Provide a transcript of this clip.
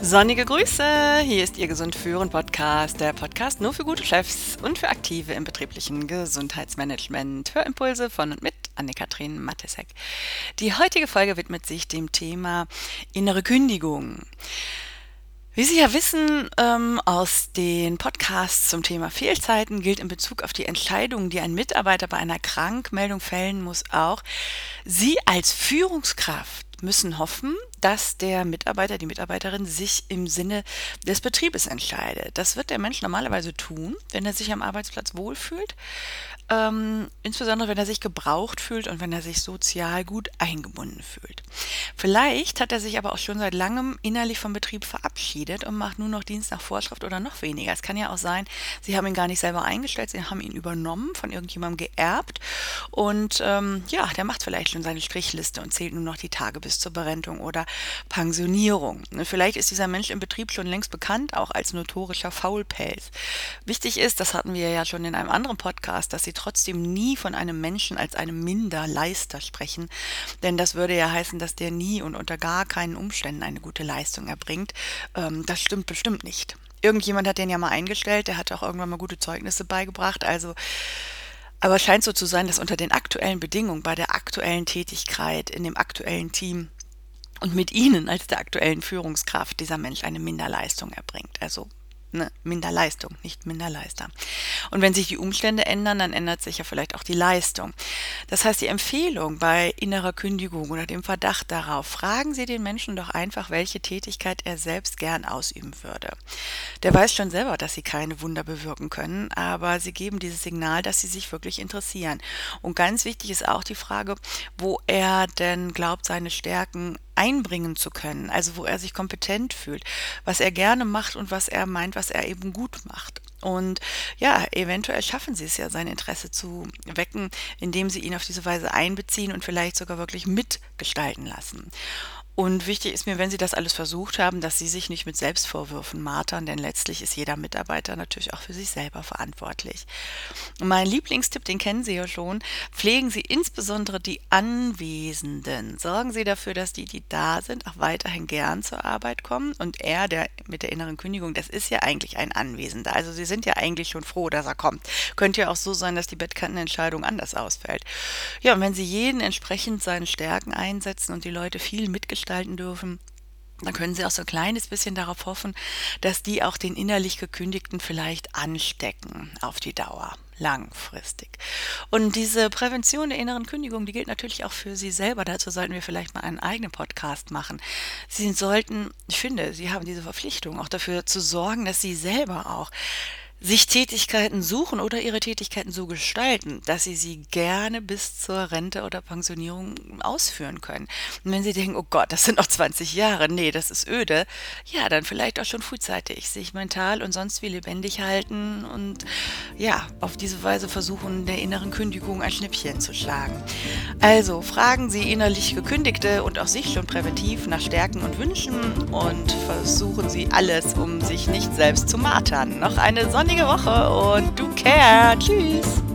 Sonnige Grüße, hier ist Ihr Gesund führen Podcast, der Podcast nur für gute Chefs und für Aktive im betrieblichen Gesundheitsmanagement. Hörimpulse von und mit Anne-Kathrin Matesek. Die heutige Folge widmet sich dem Thema innere Kündigung. Wie Sie ja wissen, aus den Podcasts zum Thema Fehlzeiten gilt in Bezug auf die Entscheidungen, die ein Mitarbeiter bei einer Krankmeldung fällen muss, auch: Sie als Führungskraft müssen hoffen, dass der Mitarbeiter, die Mitarbeiterin sich im Sinne des Betriebes entscheidet. Das wird der Mensch normalerweise tun, wenn er sich am Arbeitsplatz wohlfühlt, insbesondere wenn er sich gebraucht fühlt und wenn er sich sozial gut eingebunden fühlt. Vielleicht hat er sich aber auch schon seit langem innerlich vom Betrieb verabschiedet und macht nur noch Dienst nach Vorschrift oder noch weniger. Es kann ja auch sein, Sie haben ihn gar nicht selber eingestellt, Sie haben ihn übernommen, von irgendjemandem geerbt und der macht vielleicht schon seine Strichliste und zählt nur noch die Tage bis zur Berentung oder Pensionierung. Vielleicht ist dieser Mensch im Betrieb schon längst bekannt, auch als notorischer Faulpelz. Wichtig ist, das hatten wir ja schon in einem anderen Podcast, dass Sie trotzdem nie von einem Menschen als einem Minderleister sprechen, denn das würde ja heißen, dass der nie und unter gar keinen Umständen eine gute Leistung erbringt. Das stimmt bestimmt nicht. Irgendjemand hat den ja mal eingestellt, der hat auch irgendwann mal gute Zeugnisse beigebracht, aber es scheint so zu sein, dass unter den aktuellen Bedingungen, bei der aktuellen Tätigkeit, in dem aktuellen Team und mit Ihnen als der aktuellen Führungskraft dieser Mensch eine Minderleistung erbringt. Also eine Minderleistung, nicht Minderleister. Und wenn sich die Umstände ändern, dann ändert sich ja vielleicht auch die Leistung. Das heißt, die Empfehlung bei innerer Kündigung oder dem Verdacht darauf: fragen Sie den Menschen doch einfach, welche Tätigkeit er selbst gern ausüben würde. Der weiß schon selber, dass Sie keine Wunder bewirken können, aber Sie geben dieses Signal, dass Sie sich wirklich interessieren. Und ganz wichtig ist auch die Frage, wo er denn glaubt, seine Stärken einbringen zu können, also wo er sich kompetent fühlt, was er gerne macht und was er meint, was er eben gut macht. Und ja, eventuell schaffen Sie es ja, sein Interesse zu wecken, indem Sie ihn auf diese Weise einbeziehen und vielleicht sogar wirklich mitgestalten lassen. Und wichtig ist mir, wenn Sie das alles versucht haben, dass Sie sich nicht mit Selbstvorwürfen martern, denn letztlich ist jeder Mitarbeiter natürlich auch für sich selber verantwortlich. Und mein Lieblingstipp, den kennen Sie ja schon: pflegen Sie insbesondere die Anwesenden. Sorgen Sie dafür, dass die da sind, auch weiterhin gern zur Arbeit kommen. Und er, der mit der inneren Kündigung, das ist ja eigentlich ein Anwesender. Also Sie sind ja eigentlich schon froh, dass er kommt. Könnte ja auch so sein, dass die Bettkantenentscheidung anders ausfällt. Ja, und wenn Sie jeden entsprechend seine Stärken einsetzen und die Leute viel mitgestalten dürfen, dann können Sie auch so ein kleines bisschen darauf hoffen, dass die auch den innerlich Gekündigten vielleicht anstecken auf die Dauer, langfristig. Und diese Prävention der inneren Kündigung, die gilt natürlich auch für Sie selber. Dazu sollten wir vielleicht mal einen eigenen Podcast machen. Ich finde, Sie haben diese Verpflichtung, auch dafür zu sorgen, dass Sie selber auch sich Tätigkeiten suchen oder ihre Tätigkeiten so gestalten, dass sie gerne bis zur Rente oder Pensionierung ausführen können. Und wenn Sie denken: oh Gott, das sind noch 20 Jahre, nee, das ist öde, ja, dann vielleicht auch schon frühzeitig sich mental und sonst wie lebendig halten und ja, auf diese Weise versuchen, der inneren Kündigung ein Schnippchen zu schlagen. Also fragen Sie innerlich Gekündigte und auch sich schon präventiv nach Stärken und Wünschen und versuchen Sie alles, um sich nicht selbst zu martern. Noch eine sonnige Woche und do care. Tschüss.